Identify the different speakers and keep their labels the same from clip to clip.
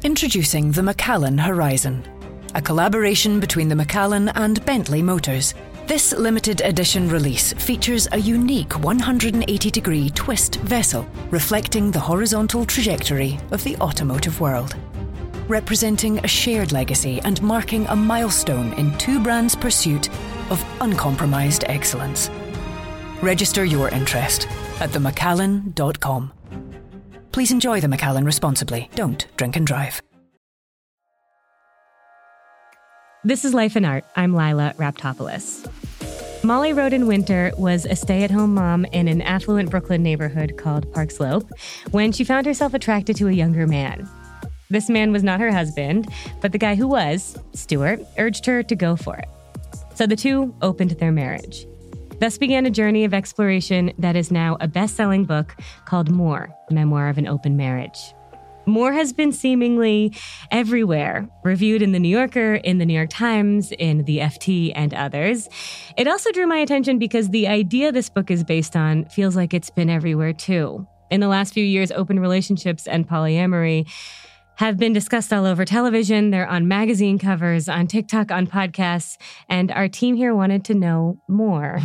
Speaker 1: Introducing the Macallan Horizon, a collaboration between the Macallan and Bentley Motors. This limited edition release features a unique 180-degree twist vessel reflecting the horizontal trajectory of the automotive world, representing a shared legacy and marking a milestone in two brands' pursuit of uncompromised excellence. Register your interest at themacallan.com. Please enjoy the Macallan responsibly. Don't drink and drive.
Speaker 2: This is Life and Art. I'm Lila Raptopoulos. Molly Roden Winter was a stay-at-home mom in an affluent Brooklyn neighborhood called Park Slope when she found herself attracted to a younger man. This man was not her husband, but the guy who was, Stuart, urged her to go for it. So the two opened their marriage. Thus began a journey of exploration that is now a best-selling book called More, Memoir of an Open Marriage. More has been seemingly everywhere, reviewed in The New Yorker, in The New York Times, in the FT, and others. It also drew my attention because the idea this book is based on feels like it's been everywhere too. In the last few years, open relationships and polyamory have been discussed all over television. They're on magazine covers, on TikTok, on podcasts, and our team here wanted to know more.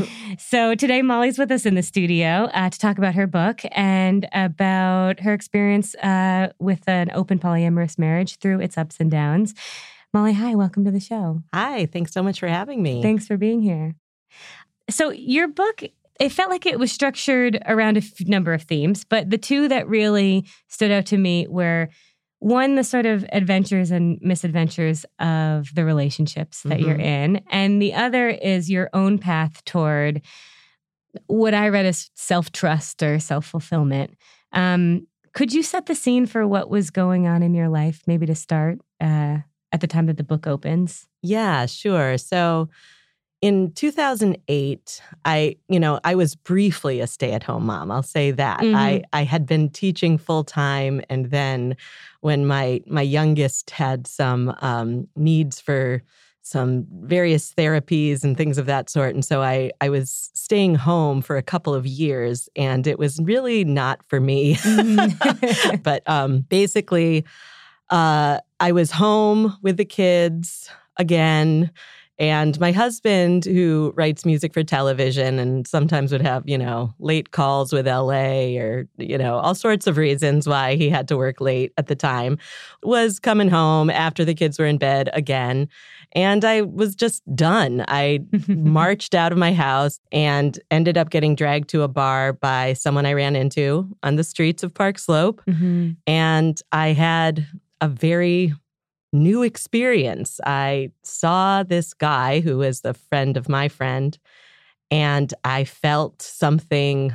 Speaker 2: So today, Molly's with us in the studio to talk about her book and about her experience with an open polyamorous marriage through its ups and downs. Molly, hi, welcome to the show.
Speaker 3: Hi, thanks so much for having me.
Speaker 2: Thanks for being here. So your book, it felt like it was structured around a number of themes, but the two that really stood out to me were one, the sort of adventures and misadventures of the relationships that you're in. And the other is your own path toward what I read as self-trust or self-fulfillment. Could you set the scene for what was going on in your life, maybe to start at the time that the book opens?
Speaker 3: Yeah, sure. So in 2008, I was briefly a stay-at-home mom. I'll say that. I had been teaching full-time, and then when my youngest had some needs for some various therapies and things of that sort, and so I was staying home for a couple of years, and it was really not for me. But basically, I was home with the kids again. And my husband, who writes music for television and sometimes would have, late calls with LA or, all sorts of reasons why he had to work late at the time, was coming home after the kids were in bed again. And I was just done. I marched out of my house and ended up getting dragged to a bar by someone I ran into on the streets of Park Slope. And I had a very new experience. I saw this guy who was the friend of my friend, and I felt something,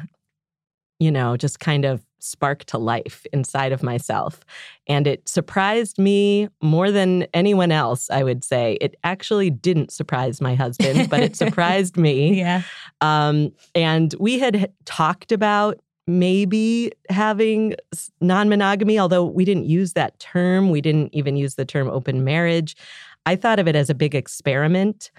Speaker 3: just kind of spark to life inside of myself. And it surprised me more than anyone else, I would say. It actually didn't surprise my husband, but it surprised me.
Speaker 2: Yeah.
Speaker 3: And we had talked about maybe having non-monogamy, although we didn't use that term. We didn't even use the term open marriage. I thought of it as a big experiment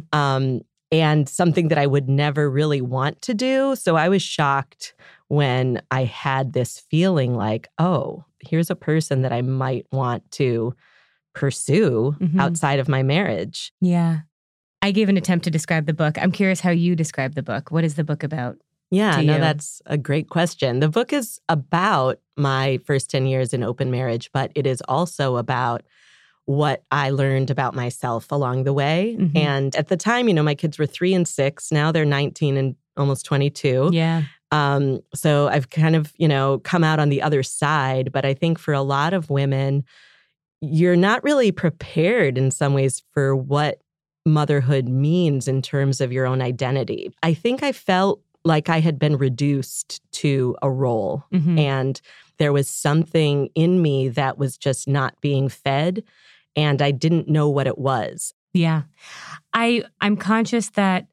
Speaker 3: and something that I would never really want to do. So I was shocked when I had this feeling like, oh, here's a person that I might want to pursue outside of my marriage.
Speaker 2: Yeah. I gave an attempt to describe the book. I'm curious how you describe the book. What is the book about?
Speaker 3: Yeah, no, that's a great question. The book is about my first 10 years in open marriage, but it is also about what I learned about myself along the way. And at the time, my kids were 3 and 6. Now they're 19 and almost 22.
Speaker 2: Yeah.
Speaker 3: So I've kind of, come out on the other side. But I think for a lot of women, you're not really prepared in some ways for what motherhood means in terms of your own identity. I think I felt like I had been reduced to a role. And there was something in me that was just not being fed, and I didn't know what it was.
Speaker 2: Yeah. I'm conscious that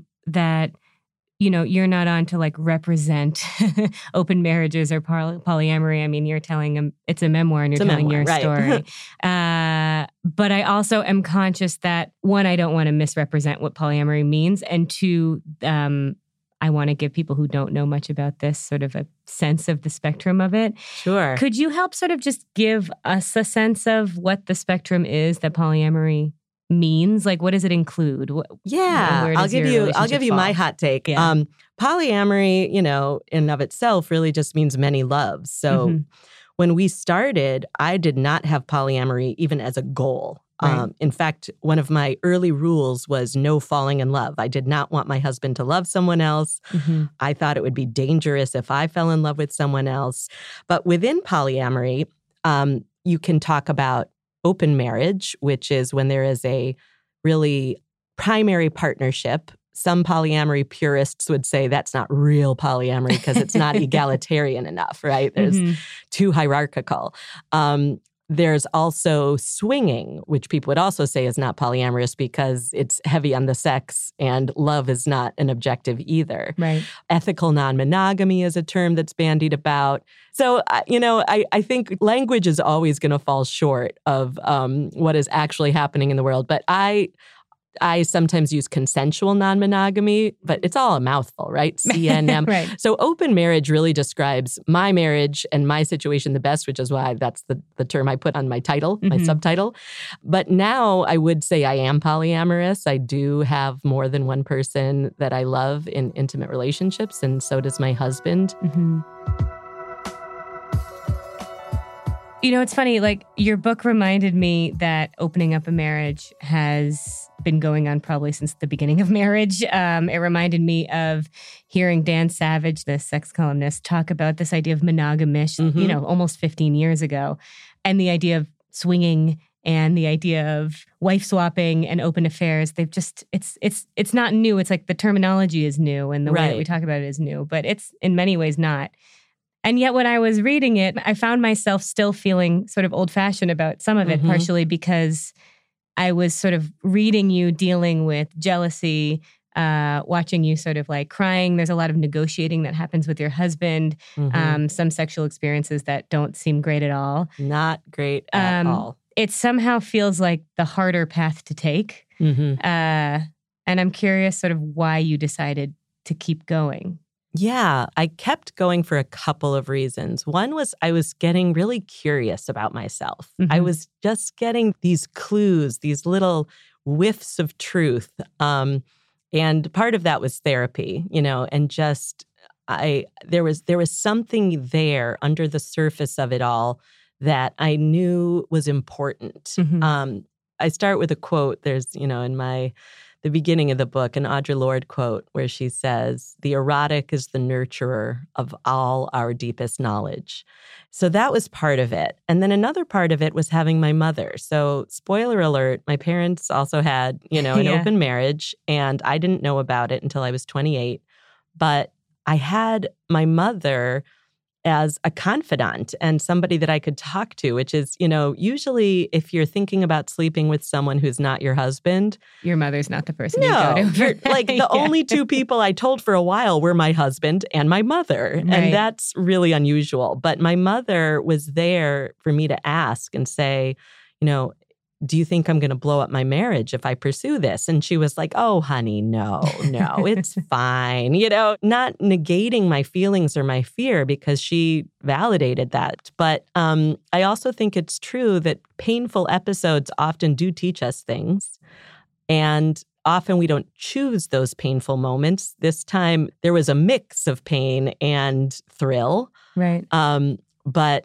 Speaker 2: you're not on to represent open marriages or polyamory. I mean, you're telling them it's a memoir and you're telling your story. But I also am conscious that, one, I don't want to misrepresent what polyamory means, and two, I want to give people who don't know much about this sort of a sense of the spectrum of it.
Speaker 3: Sure.
Speaker 2: Could you help sort of just give us a sense of what the spectrum is that polyamory means? Like, what does it include?
Speaker 3: Yeah, I'll give you my hot take.
Speaker 2: Yeah.
Speaker 3: Polyamory, in and of itself really just means many loves. So when we started, I did not have polyamory even as a goal.
Speaker 2: Right.
Speaker 3: In fact, one of my early rules was no falling in love. I did not want my husband to love someone else. I thought it would be dangerous if I fell in love with someone else. But within polyamory, you can talk about open marriage, which is when there is a really primary partnership. Some polyamory purists would say that's not real polyamory because it's not egalitarian enough, right? There's too hierarchical. There's also swinging, which people would also say is not polyamorous because it's heavy on the sex and love is not an objective either.
Speaker 2: Right.
Speaker 3: Ethical non-monogamy is a term that's bandied about. So, I think language is always going to fall short of what is actually happening in the world. But I sometimes use consensual non-monogamy, but it's all a mouthful, right? CNM.
Speaker 2: Right.
Speaker 3: So open marriage really describes my marriage and my situation the best, which is why that's the term I put on my title, my subtitle. But now I would say I am polyamorous. I do have more than one person that I love in intimate relationships, and so does my husband.
Speaker 2: It's funny, like your book reminded me that opening up a marriage has been going on probably since the beginning of marriage. It reminded me of hearing Dan Savage, the sex columnist, talk about this idea of monogamish, almost 15 years ago. And the idea of swinging and the idea of wife swapping and open affairs, it's not new. It's like the terminology is new and the way that we talk about it is new, but it's in many ways not. And yet when I was reading it, I found myself still feeling sort of old-fashioned about some of it, partially because I was sort of reading you dealing with jealousy, watching you sort of like crying. There's a lot of negotiating that happens with your husband, some sexual experiences that don't seem great at all.
Speaker 3: Not great at all.
Speaker 2: It somehow feels like the harder path to take. And I'm curious sort of why you decided to keep going.
Speaker 3: Yeah, I kept going for a couple of reasons. One was I was getting really curious about myself. I was just getting these clues, these little whiffs of truth. And part of that was therapy, and just there was something there under the surface of it all that I knew was important. I start with a quote. There's, in the beginning of the book, an Audre Lorde quote where she says, "The erotic is the nurturer of all our deepest knowledge." So that was part of it. And then another part of it was having my mother. So spoiler alert, my parents also had, an open marriage, and I didn't know about it until I was 28. But I had my mother as a confidant and somebody that I could talk to, which is, usually if you're thinking about sleeping with someone who's not your husband.
Speaker 2: Your mother's not the person you go to.
Speaker 3: Like the only two people I told for a while were my husband and my mother. Right. And that's really unusual. But my mother was there for me to ask and say, do you think I'm going to blow up my marriage if I pursue this? And she was like, oh, honey, no, it's fine. Not negating my feelings or my fear because she validated that. But I also think it's true that painful episodes often do teach us things. And often we don't choose those painful moments. This time there was a mix of pain and thrill.
Speaker 2: Right.
Speaker 3: But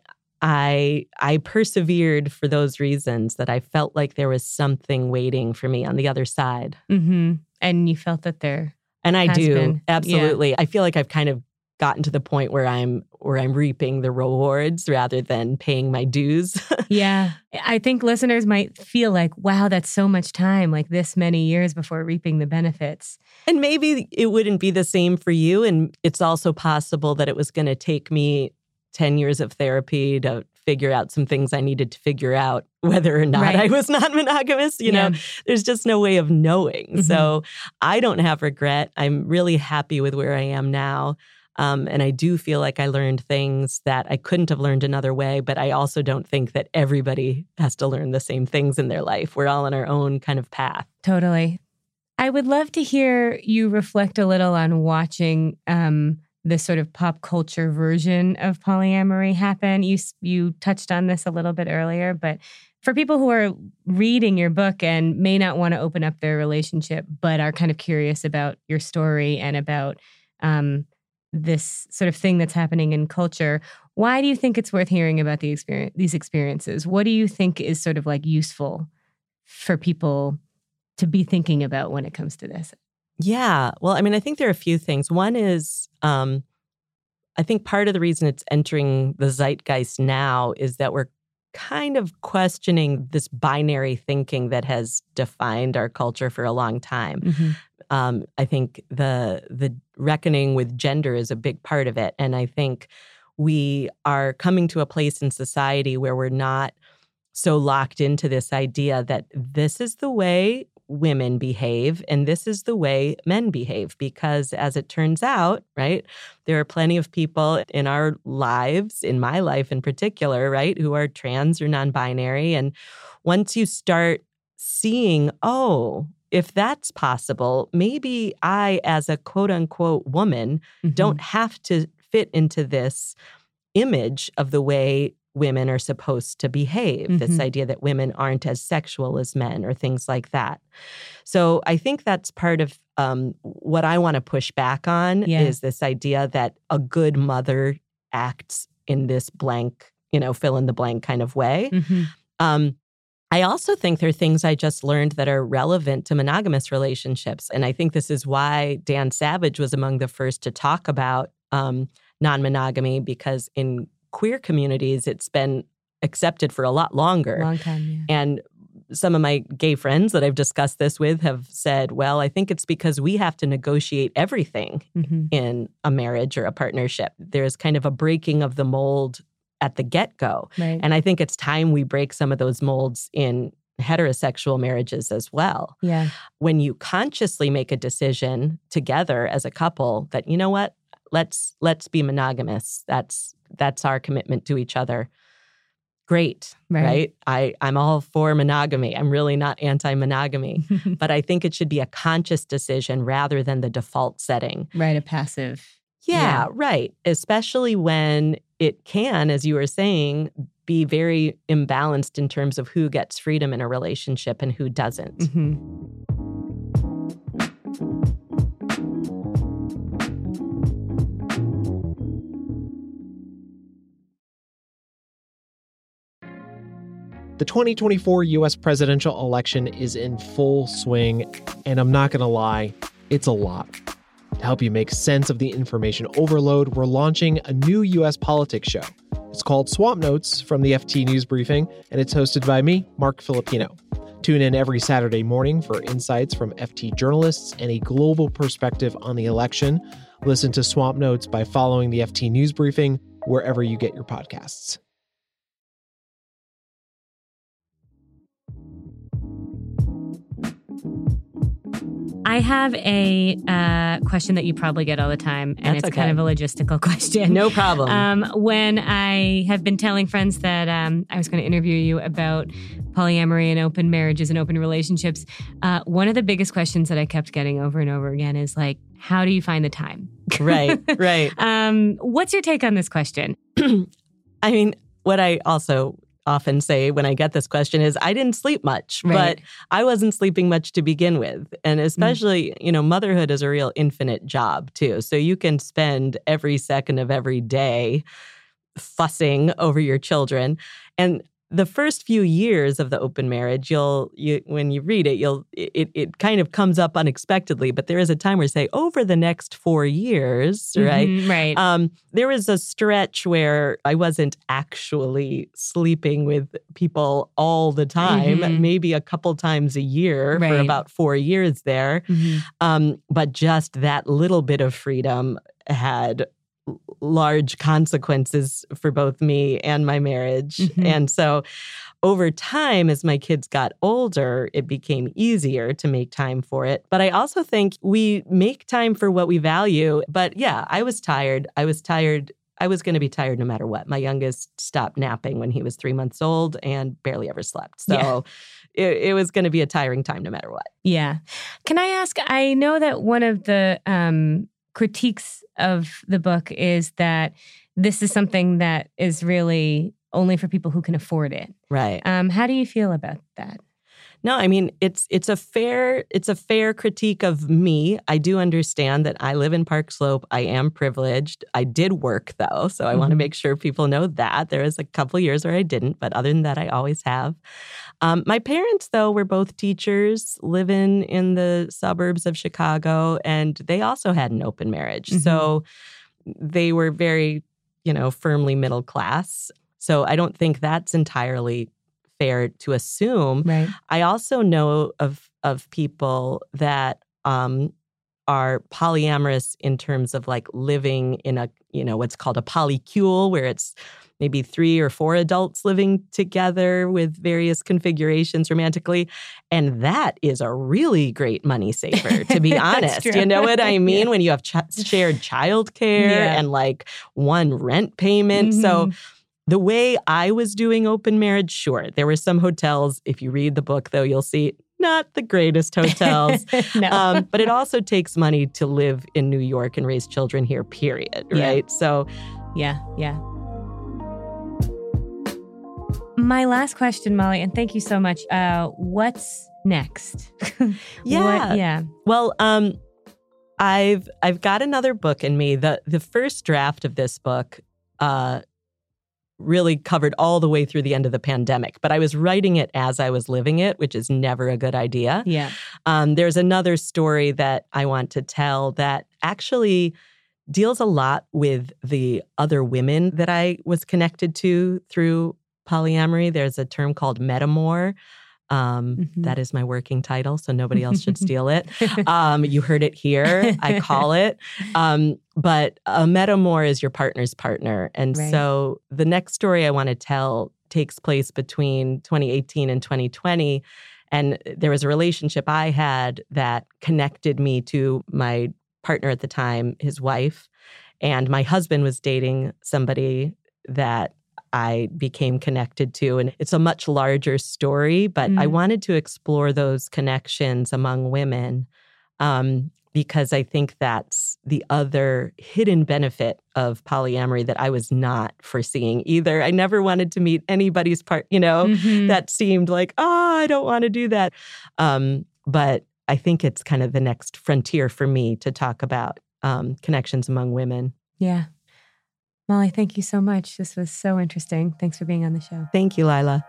Speaker 3: I persevered for those reasons, that I felt like there was something waiting for me on the other side.
Speaker 2: And you felt that there
Speaker 3: And I do.
Speaker 2: been.
Speaker 3: Absolutely.
Speaker 2: Yeah.
Speaker 3: I feel like I've kind of gotten to the point where I'm reaping the rewards rather than paying my dues.
Speaker 2: Yeah. I think listeners might feel like, wow, that's so much time, like this many years before reaping the benefits.
Speaker 3: And maybe it wouldn't be the same for you. And it's also possible that it was going to take me 10 years of therapy to figure out some things I needed to figure out, whether or not I was non-monogamous. There's just no way of knowing. So I don't have regret. I'm really happy with where I am now. And I do feel like I learned things that I couldn't have learned another way. But I also don't think that everybody has to learn the same things in their life. We're all on our own kind of path.
Speaker 2: Totally. I would love to hear you reflect a little on watching this sort of pop culture version of polyamory happen. You touched on this a little bit earlier, but for people who are reading your book and may not want to open up their relationship, but are kind of curious about your story and about this sort of thing that's happening in culture, why do you think it's worth hearing about these experiences? What do you think is sort of like useful for people to be thinking about when it comes to this?
Speaker 3: Yeah. Well, I mean, I think there are a few things. One is, I think part of the reason it's entering the zeitgeist now is that we're kind of questioning this binary thinking that has defined our culture for a long time. Mm-hmm. I think the reckoning with gender is a big part of it. And I think we are coming to a place in society where we're not so locked into this idea that this is the way women behave and this is the way men behave, because as it turns out, right, there are plenty of people in our lives, in my life in particular, right, who are trans or non-binary. And once you start seeing, oh, if that's possible, maybe I, as a quote unquote woman, don't have to fit into this image of the way women are supposed to behave, this idea that women aren't as sexual as men or things like that. So I think that's part of what I want to push back on is this idea that a good mother acts in this blank, fill in the blank kind of way. I also think there are things I just learned that are relevant to monogamous relationships. And I think this is why Dan Savage was among the first to talk about non-monogamy, because in queer communities, it's been accepted for a lot longer.
Speaker 2: Long time, yeah.
Speaker 3: And some of my gay friends that I've discussed this with have said, well, I think it's because we have to negotiate everything in a marriage or a partnership. There's kind of a breaking of the mold at the get-go.
Speaker 2: Right.
Speaker 3: And I think it's time we break some of those molds in heterosexual marriages as well.
Speaker 2: Yeah.
Speaker 3: When you consciously make a decision together as a couple that, you know what, let's be monogamous. That's our commitment to each other. Great, right? I'm all for monogamy. I'm really not anti-monogamy. But I think it should be a conscious decision rather than the default setting.
Speaker 2: Right, a passive.
Speaker 3: Yeah, right. Especially when it can, as you were saying, be very imbalanced in terms of who gets freedom in a relationship and who doesn't.
Speaker 4: The 2024 U.S. presidential election is in full swing, and I'm not going to lie, it's a lot. To help you make sense of the information overload, we're launching a new U.S. politics show. It's called Swamp Notes from the FT News Briefing, and it's hosted by me, Mark Filipino. Tune in every Saturday morning for insights from FT journalists and a global perspective on the election. Listen to Swamp Notes by following the FT News Briefing wherever you get your podcasts.
Speaker 2: I have a question that you probably get all the time, and
Speaker 3: That's
Speaker 2: it's kind of a logistical question.
Speaker 3: No problem.
Speaker 2: When I have been telling friends that I was going to interview you about polyamory and open marriages and open relationships, one of the biggest questions that I kept getting over and over again is like, how do you find the time?
Speaker 3: Right.
Speaker 2: What's your take on this question?
Speaker 3: I mean, what I also often say when I get this question is I didn't sleep much, but I wasn't sleeping much to begin with. And especially, motherhood is a real infinite job too. So you can spend every second of every day fussing over your children. And the first few years of the open marriage, when you read it, it kind of comes up unexpectedly. But there is a time where you say, over the next 4 years, right?
Speaker 2: Right.
Speaker 3: There was a stretch where I wasn't actually sleeping with people all the time, maybe a couple times a year for about 4 years there. But just that little bit of freedom had large consequences for both me and my marriage. And so over time, as my kids got older, it became easier to make time for it. But I also think we make time for what we value. But yeah, I was tired. I I was going to be tired no matter what. My youngest stopped napping when he was 3 months old and barely ever slept. So it was going to be a tiring time no matter what.
Speaker 2: Yeah. Can I ask, I know that one of the critiques of the book is that this is something that is really only for people who can afford it.
Speaker 3: Right.
Speaker 2: How do you feel about that?
Speaker 3: No, I mean, it's a fair critique of me. I do understand that I live in Park Slope. I am privileged. I did work, though, so I want to make sure people know that. There was a couple years where I didn't, but other than that, I always have. My parents, though, were both teachers living in the suburbs of Chicago, and they also had an open marriage. So they were very, firmly middle class. So I don't think that's entirely fair to assume.
Speaker 2: Right.
Speaker 3: I also know of people that are polyamorous in terms of like living in a, what's called a polycule, where it's maybe 3 or 4 adults living together with various configurations romantically. And that is a really great money saver, to be honest. You know what I mean? When you have shared childcare and like one rent payment. So the way I was doing open marriage, sure, there were some hotels. If you read the book, though, you'll see not the greatest hotels.
Speaker 2: No.
Speaker 3: But it also takes money to live in New York and raise children here, period, right? So,
Speaker 2: yeah. My last question, Molly, and thank you so much. What's next?
Speaker 3: Well, I've got another book in me. The first draft of this book really covered all the way through the end of the pandemic, but I was writing it as I was living it, which is never a good idea.
Speaker 2: Yeah.
Speaker 3: There's another story that I want to tell that actually deals a lot with the other women that I was connected to through polyamory. There's a term called metamor. That is my working title, so nobody else should steal it. You heard it here. I call it. But a metamor is your partner's partner. And so the next story I want to tell takes place between 2018 and 2020. And there was a relationship I had that connected me to my partner at the time, his wife. And my husband was dating somebody that I became connected to. And it's a much larger story, but I wanted to explore those connections among women because I think that's the other hidden benefit of polyamory that I was not foreseeing either. I never wanted to meet anybody's part, that seemed like, I don't want to do that. But I think it's kind of the next frontier for me to talk about connections among women.
Speaker 2: Yeah. Molly, thank you so much. This was so interesting. Thanks for being on the show.
Speaker 3: Thank you, Lila.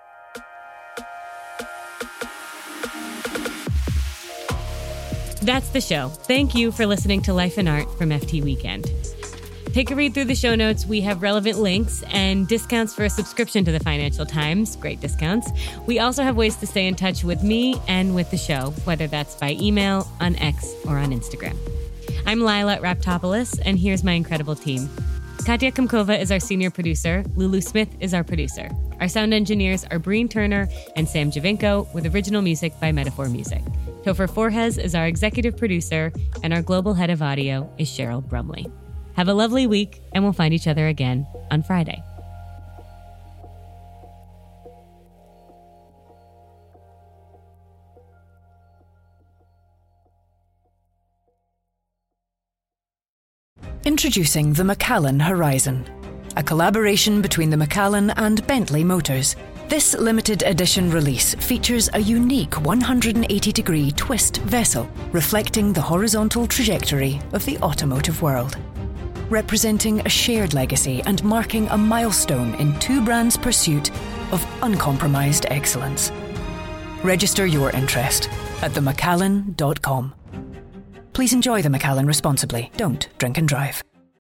Speaker 2: That's the show. Thank you for listening to Life and Art from FT Weekend. Take a read through the show notes. We have relevant links and discounts for a subscription to the Financial Times. Great discounts. We also have ways to stay in touch with me and with the show, whether that's by email, on X, or on Instagram. I'm Lila Raptopoulos, and here's my incredible team. Katya Kumkova is our senior producer. Lulu Smith is our producer. Our sound engineers are Breen Turner and Sam Javinko, with original music by Metaphor Music. Topher Forges is our executive producer, and our global head of audio is Cheryl Brumley. Have a lovely week, and we'll find each other again on Friday.
Speaker 1: Introducing the Macallan Horizon, a collaboration between the Macallan and Bentley Motors. This limited edition release features a unique 180-degree twist vessel reflecting the horizontal trajectory of the automotive world. Representing a shared legacy and marking a milestone in two brands' pursuit of uncompromised excellence. Register your interest at themacallan.com. Please enjoy the Macallan responsibly. Don't drink and drive.